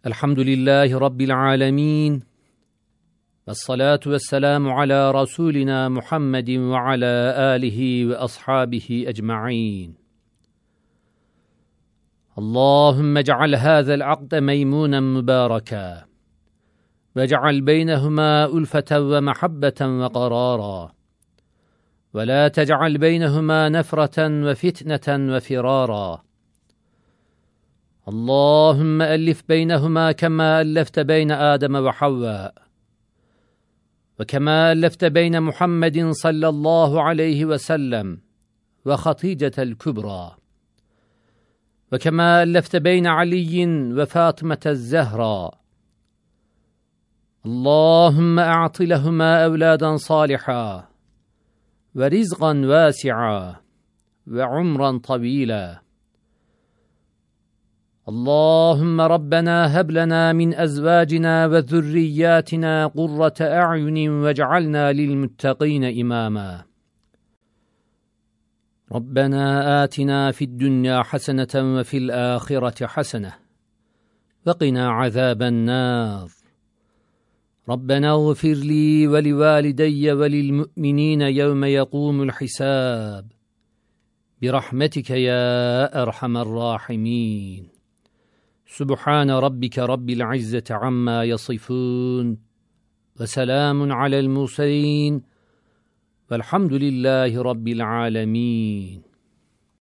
الحمد لله رب العالمين، والصلاة والسلام على رسولنا محمد وعلى آله وأصحابه أجمعين. اللهم اجعل هذا العقد ميمونا مباركا، واجعل بينهما ألفة ومحبة وقرارا، ولا تجعل بينهما نفرة وفتنة وفرارا. اللهم ألف بينهما كما ألفت بين آدم وحواء، وكما ألفت بين محمد صلى الله عليه وسلم وخديجة الكبرى، وكما ألفت بين علي وفاطمة الزهراء. اللهم أعط لهما أولادا صالحا، ورزقا واسعا، وعمرا طويلا. اللهم ربنا هب لنا من أزواجنا وذرياتنا قرة أعين واجعلنا للمتقين إماما. ربنا آتنا في الدنيا حسنة وفي الآخرة حسنة وقنا عذاب النار. ربنا اغفر لي ولوالدي وللمؤمنين يوم يقوم الحساب برحمتك يا أرحم الراحمين. سبحان ربك رب العزة عما يصفون، وسلام على المرسلين، والحمد لله رب العالمين.